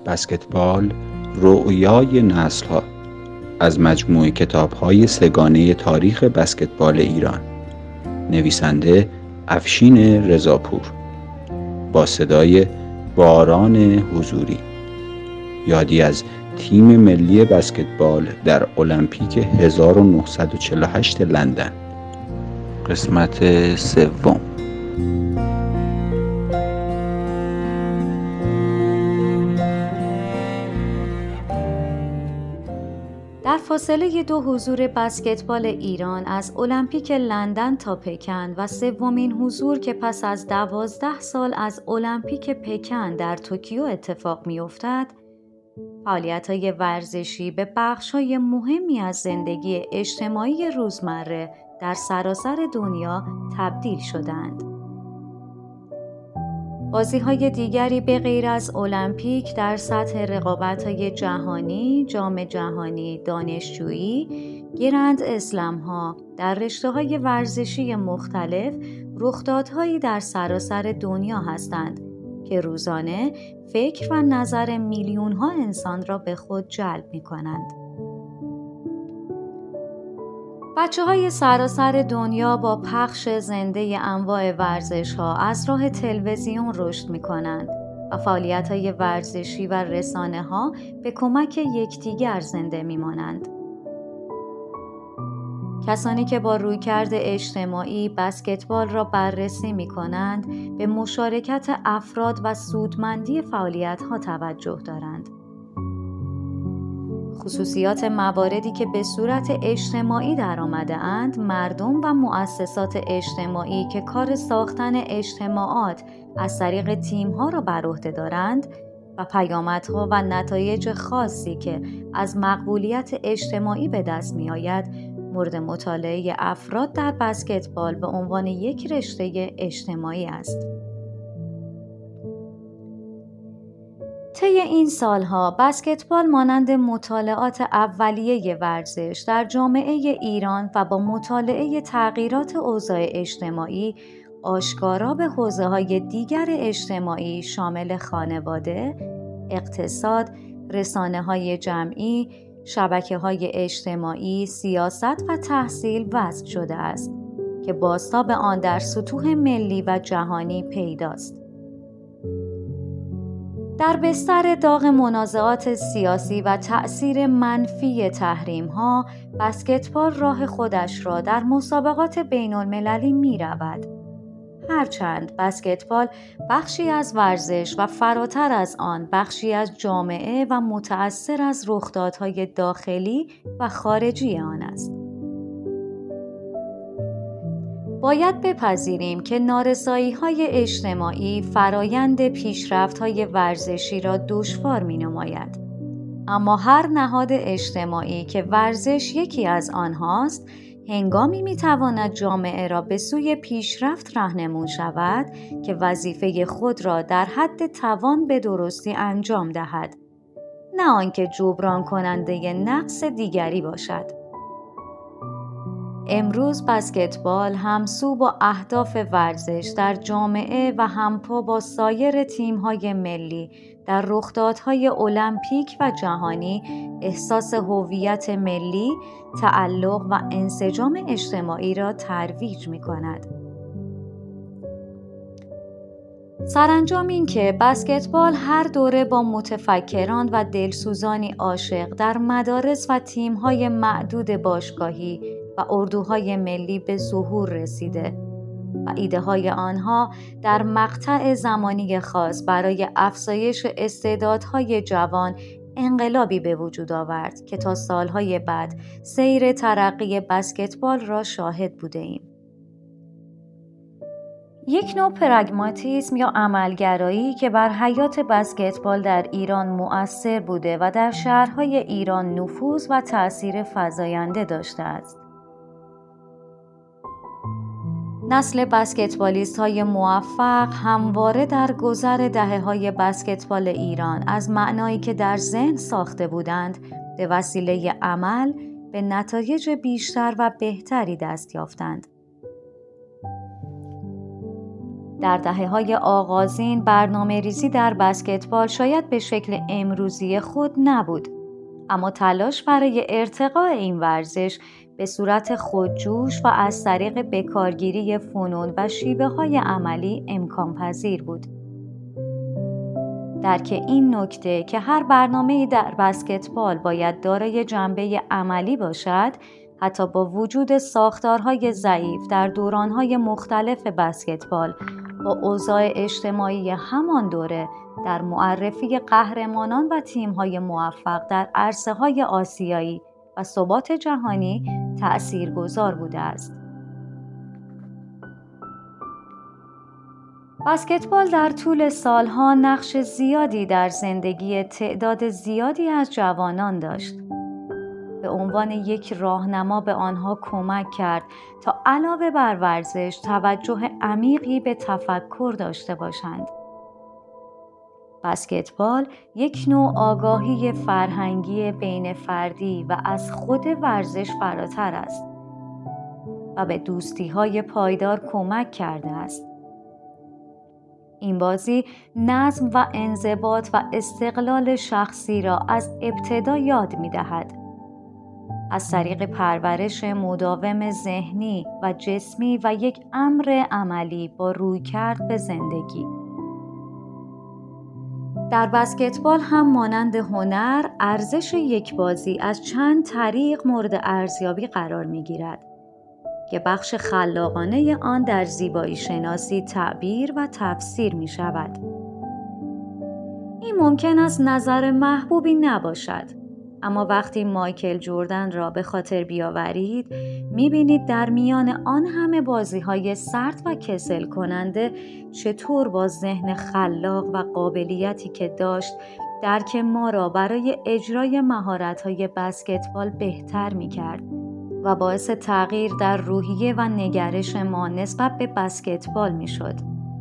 بسکتبال رؤیای نسل‌ها از مجموعه کتاب‌های سه‌گانه تاریخ بسکتبال ایران، نویسنده افشین رضاپور، با صدای باران حضوری. یادی از تیم ملی بسکتبال در المپیک 1948 لندن. قسمت سوم. در فاصله 2 حضور بسکتبال ایران از المپیک لندن تا پکن و سومین حضور که پس از 12 سال از المپیک پکن در توکیو اتفاق می‌افتد، فعالیت‌های ورزشی به بخش‌های مهمی از زندگی اجتماعی روزمره در سراسر دنیا تبدیل شدند. بازی‌های دیگری به غیر از المپیک در سطح رقابت‌های جهانی، جام جهانی، دانشجویی، گرند اسلم‌ها در رشته‌های ورزشی مختلف رخدادهایی در سراسر دنیا هستند که روزانه فکر و نظر میلیون‌ها انسان را به خود جلب می‌کنند. بچه‌های سراسر دنیا با پخش زنده انواع ورزش‌ها از راه تلویزیون رشد می‌کنند و فعالیت‌های ورزشی و رسانه‌ها به کمک یکدیگر زنده می‌مانند. کسانی که با رویکرد اجتماعی بسکتبال را بررسی می‌کنند، به مشارکت افراد و سودمندی فعالیت‌ها توجه دارند. خصوصیات مواردی که به صورت اجتماعی درآمده‌اند، مردم و مؤسسات اجتماعی که کار ساختن اجتماعات از طریق تیم‌ها را بر عهده دارند و پیامدها و نتایج خاصی که از مقبولیت اجتماعی به دست می‌آید، مورد مطالعه افراد در بسکتبال به عنوان یک رشته اجتماعی است. طی این سالها بسکتبال مانند مطالعات اولیه ورزش در جامعه ایران و با مطالعه تغییرات اوضاع اجتماعی آشکارا به حوزه‌های دیگر اجتماعی شامل خانواده، اقتصاد، رسانه‌های جمعی، شبکه‌های اجتماعی، سیاست و تحصیل وضع شده است که بازتاب آن در سطوح ملی و جهانی پیداست. در بستر داغ منازعات سیاسی و تأثیر منفی تحریم‌ها، بسکتبال راه خودش را در مسابقات بین‌المللی می‌رود. هرچند بسکتبال بخشی از ورزش و فراتر از آن بخشی از جامعه و متأثر از رخدادهای داخلی و خارجی آن است. باید بپذیریم که نارسایی‌های اجتماعی فرایند پیشرفت‌های ورزشی را دشوار می‌نماید. اما هر نهاد اجتماعی که ورزش یکی از آنهاست، هنگامی می‌تواند جامعه را به سوی پیشرفت راهنمون شود که وظیفه خود را در حد توان به درستی انجام دهد، نه آنکه جبران کننده نقص دیگری باشد. امروز بسکتبال همسو با اهداف ورزش در جامعه و همپا با سایر تیم‌های ملی در رخدادهای المپیک و جهانی احساس هویت ملی، تعلق و انسجام اجتماعی را ترویج می‌کند. سرانجام این که بسکتبال هر دوره با متفکران و دلسوزانی عاشق در مدارس و تیم‌های معدود باشگاهی و اردوهای ملی به ظهور رسیده و ایده‌های آنها در مقطع زمانی خاص برای افزایش استعدادهای جوان انقلابی به وجود آورد که تا سالهای بعد سیر ترقی بسکتبال را شاهد بوده‌ایم. یک نوع پرگماتیسم یا عملگرایی که بر حیات بسکتبال در ایران مؤثر بوده و در شهرهای ایران نفوذ و تأثیر فزاینده داشته است. نسل بسکتبالیست‌های موفق همواره در گذر دهه‌های بسکتبال ایران از معنایی که در ذهن ساخته بودند به وسیله عمل به نتایج بیشتر و بهتری دست یافتند. در دهه‌های آغازین برنامه‌ریزی در بسکتبال شاید به شکل امروزی خود نبود، اما تلاش برای ارتقاء این ورزش به صورت خودجوش و از طریق بکارگیری فنون و شیوه‌های عملی امکان پذیر بود. درک این نکته که هر برنامه‌ای در بسکتبال باید دارای جنبه عملی باشد، حتی با وجود ساختارهای ضعیف در دورانهای مختلف بسکتبال، با اوضاع اجتماعی همان دوره در معرفی قهرمانان و تیم‌های موفق در عرصه‌های آسیایی و ثبات جهانی تأثیرگذار بوده است. بسکتبال در طول سالها نقش زیادی در زندگی تعداد زیادی از جوانان داشت. به عنوان یک راهنما به آنها کمک کرد تا علاوه بر ورزش توجه عمیقی به تفکر داشته باشند. بسکتبال یک نوع آگاهی فرهنگی بین فردی و از خود ورزش فراتر است و به دوستی‌های پایدار کمک کرده است. این بازی نظم و انضباط و استقلال شخصی را از ابتدا یاد می‌دهد. از طریق پرورش مداوم ذهنی و جسمی و یک امر عملی با رویکرد به زندگی. در بسکتبال هم مانند هنر، ارزش یک بازی از چند طریق مورد ارزیابی قرار می‌گیرد که بخش خلاقانه آن در زیبایی شناسی تعبیر و تفسیر می‌شود. این ممکن است نظر محبوبی نباشد، اما وقتی مایکل جردن را به خاطر بیاورید، می‌بینید در میان آن همه بازی‌های سرد و کسل کننده چطور با ذهن خلاق و قابلیتی که داشت درک ما را برای اجرای مهارت‌های بسکتبال بهتر می‌کرد و باعث تغییر در روحیه و نگرش ما نسبت به بسکتبال می‌شد.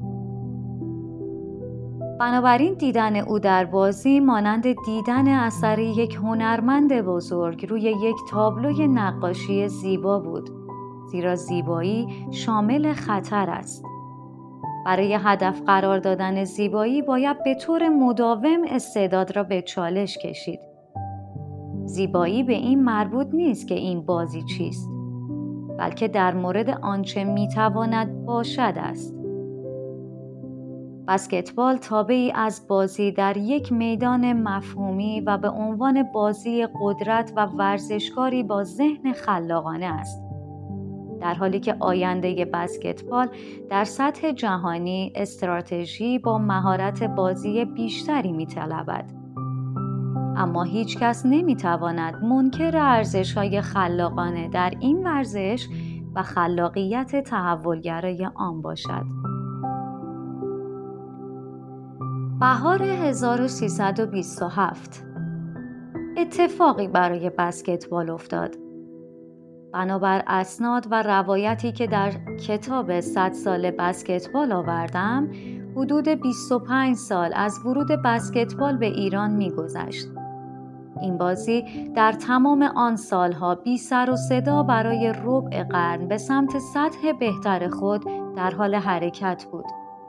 بنابراین دیدن او در بازی مانند دیدن اثر یک هنرمند بزرگ روی یک تابلوی نقاشی زیبا بود، زیرا زیبایی شامل خطر است. برای هدف قرار دادن زیبایی باید به طور مداوم استعداد را به چالش کشید. زیبایی به این مربوط نیست که این بازی چیست، بلکه در مورد آنچه میتواند باشد است. بسکتبال تابعی از بازی در یک میدان مفهومی و به عنوان بازی قدرت و ورزشکاری با ذهن خلاقانه است، در حالی که آینده بسکتبال در سطح جهانی استراتژی با مهارت بازی بیشتری می‌طلبد. اما هیچ کس نمی‌تواند منکر ارزش‌های خلاقانه در این ورزش و خلاقیت تحولگرای آن باشد. بهار 1327 اتفاقی برای بسکتبال افتاد. بنابر اسناد و روایتی که در کتاب 100 سال بسکتبال آوردم، حدود 25 سال از ورود بسکتبال به ایران می‌گذشت. این بازی در تمام آن سالها بی سر و صدا برای ربع قرن به سمت سطح بهتر خود در حال حرکت بود.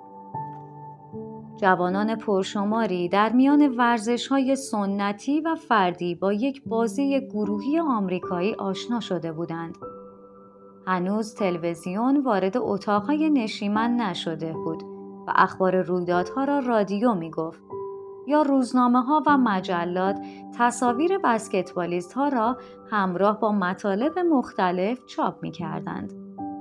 جوانان پرشماری در میان ورزش‌های سنتی و فردی با یک بازی گروهی آمریکایی آشنا شده بودند. هنوز تلویزیون وارد اتاق‌های نشیمن نشده بود و اخبار رویدادها را رادیو می‌گفت یا روزنامه‌ها و مجلات تصاویر بسکتبالیست‌ها را همراه با مطالب مختلف چاپ می‌کردند.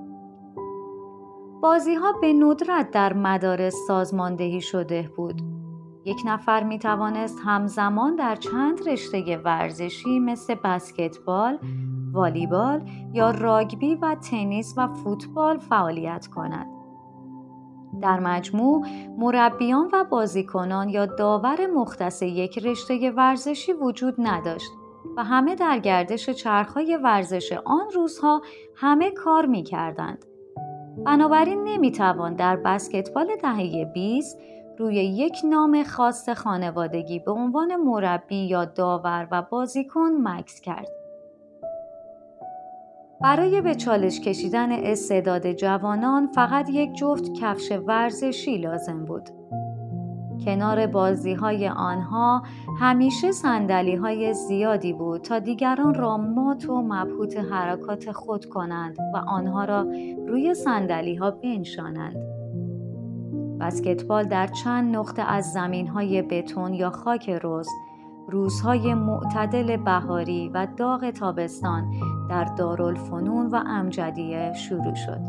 بازی‌ها به ندرت در مدارس سازماندهی شده بود. یک نفر می‌توانست همزمان در چند رشته ورزشی مثل بسکتبال، والیبال یا راگبی و تنیس و فوتبال فعالیت کند. در مجموع، مربیان و بازیکنان یا داور مختص یک رشته ورزشی وجود نداشت و همه در گردش چرخ‌های ورزش آن روزها همه کار می‌کردند. بنابراین نمیتوان در بسکتبال دهه 20 روی یک نام خاص خانوادگی به عنوان مربی یا داور و بازیکن مکث کرد. برای به چالش کشیدن استعداد جوانان فقط یک جفت کفش ورزشی لازم بود. کنار بازی‌های آنها همیشه صندلی‌های زیادی بود تا دیگران را مات و مبهوت حرکات خود کنند و آنها را روی صندلی‌ها بنشانند. بسکتبال در چند نقطه از زمین‌های بتون یا خاک رس، روزهای معتدل بهاری و داغ تابستان در دارالفنون و امجدیه شروع شد.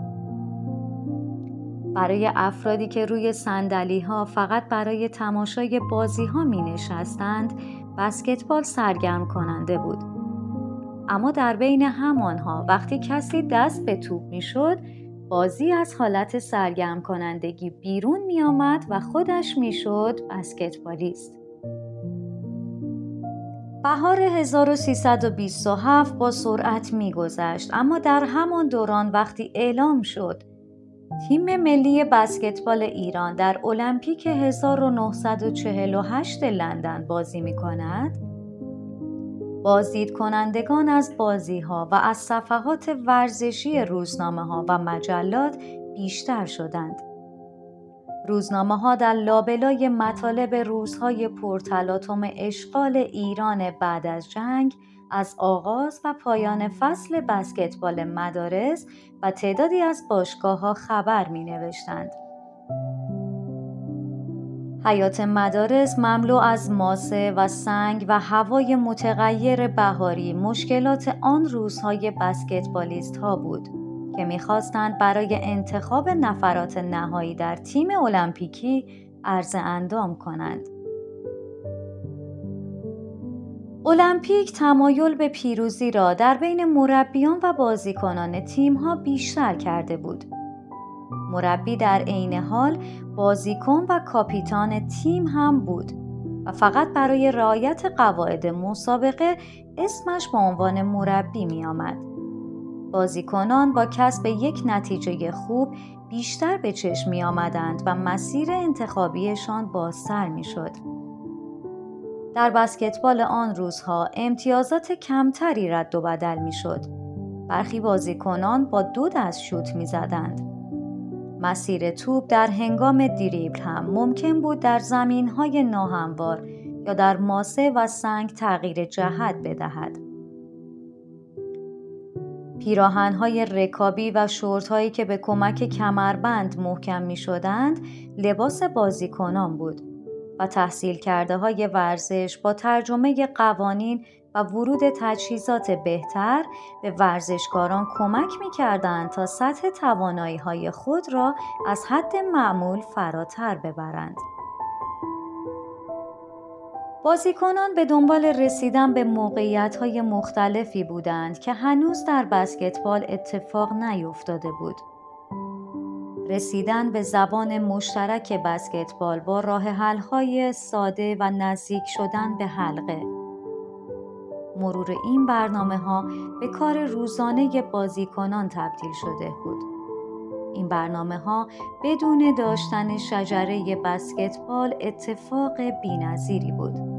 برای افرادی که روی صندلی‌ها فقط برای تماشای بازی‌ها می‌نشستند، بسکتبال سرگرم کننده بود. اما در بین همانها وقتی کسی دست به توپ می‌شد، بازی از حالت سرگرم کنندگی بیرون می‌آمد و خودش می‌شد بسکتبالیست. بهار 1327 با سرعت می‌گذشت، اما در همان دوران وقتی اعلام شد تیم ملی بسکتبال ایران در المپیک 1948 لندن بازی می‌کند، بازدید کنندگان از بازی‌ها و از صفحات ورزشی روزنامه‌ها و مجلات بیشتر شدند. روزنامه‌ها در لابلای مطالب روزهای پرتلاطم اشغال ایران بعد از جنگ از آغاز و پایان فصل بسکتبال مدارس و تعدادی از باشگاه‌ها خبر می‌نوشتند. حیاط مدارس مملو از ماسه و سنگ و هوای متغیر بهاری مشکلات آن روزهای بسکتبالیست‌ها بود که می‌خواستند برای انتخاب نفرات نهایی در تیم المپیکی عرض اندام کنند. المپیک تمایل به پیروزی را در بین مربیان و بازیکنان تیم‌ها بیشتر کرده بود. مربی در عین حال بازیکن و کاپیتان تیم هم بود و فقط برای رعایت قواعد مسابقه اسمش به عنوان مربی می آمد. بازیکنان با کسب یک نتیجه خوب بیشتر به چشم می آمدند و مسیر انتخابیشان بازتر می شد. در بسکتبال آن روزها امتیازات کمتری رد و بدل می شد. برخی بازیکنان با 2 دست شوت می زدند. مسیر توپ در هنگام دریبل هم ممکن بود در زمین‌های ناهموار یا در ماسه و سنگ تغییر جهت بدهد. پیراهن‌های رکابی و شورت‌هایی که به کمک کمربند محکم می‌شدند، لباس بازیکنان بود و تحصیل کرده‌های ورزش با ترجمه قوانین و ورود تجهیزات بهتر به ورزشکاران کمک می‌کردند تا سطح توانایی‌های خود را از حد معمول فراتر ببرند. بازیکنان به دنبال رسیدن به موقعیت‌های مختلفی بودند که هنوز در بسکتبال اتفاق نیفتاده بود. رسیدن به زبان مشترک بسکتبال با راه حل‌های ساده و نزدیک شدن به حلقه. مرور این برنامه‌ها به کار روزانه بازیکنان تبدیل شده بود. این برنامه‌ها بدون داشتن شجره بسکتبال اتفاق بی‌نظیری بود.